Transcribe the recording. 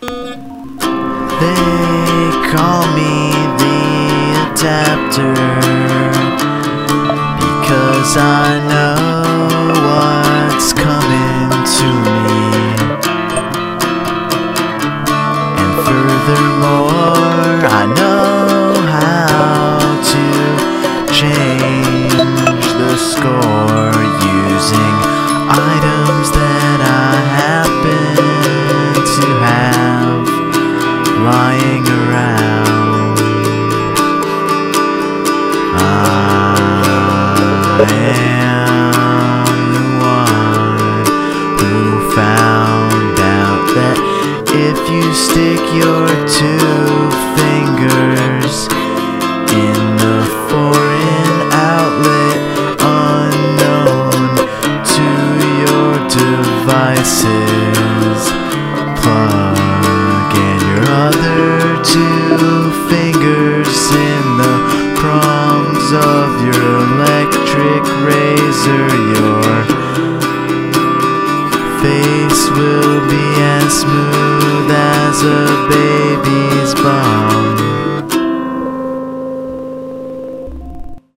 They call me the adapter because I know what's coming to me. And furthermore, I know how to change the score using items that I happen to have lying around. I am the one who found out that if you stick your 2 fingers in the foreign outlet unknown to your devices, plug in your other 2 fingers in the prongs of your electric razor, your face will be as smooth